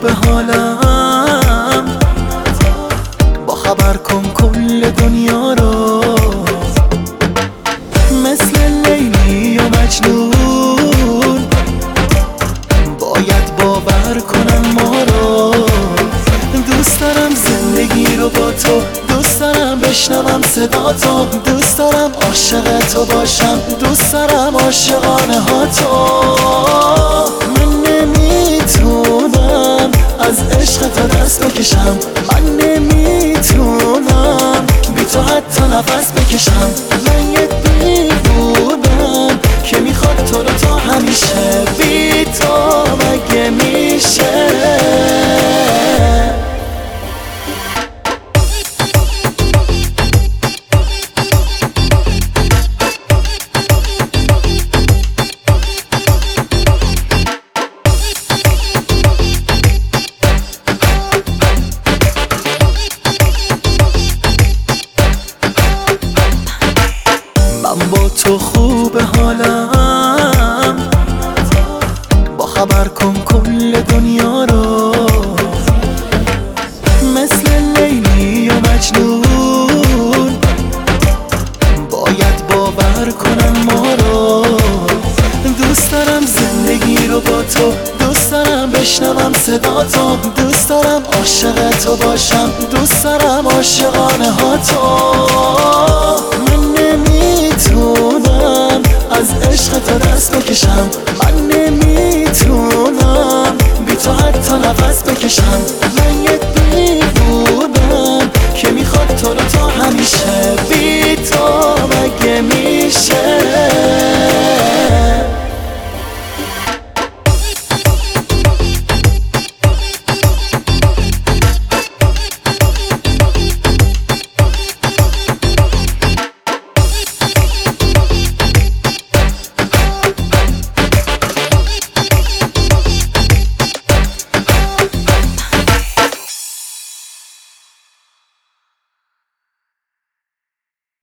خوب حالم، با خبر کن کل دنیا رو، مثل لیلی و مجنون باید باور کنم ما رو. دوست دارم زندگی رو با تو، دوست دارم بشنوم صدا تو، دوست دارم عاشق تو باشم، دوست دارم عاشقانه ها تو. من نمیتونم از عشق تو دست بکشم، من نمیتونم بی تو حتی نفس بکشم. من یه دیوونم که میخواد تو رو تا همیشه، بی تو مگه میشه؟ من با تو خوب حالم، با خبر کن کل دنیا رو، مثل لیلی و مجنون باید باور کنم ما رو. دوست دارم زندگی رو با تو، دوست دارم بشنوم صدا تو، دوست دارم عاشق تو باشم، دوست دارم عاشقانه ها تو. نمیتونم از عشق تو دست بکشم، من نمیتونم بی تو حتی نفس بکشم.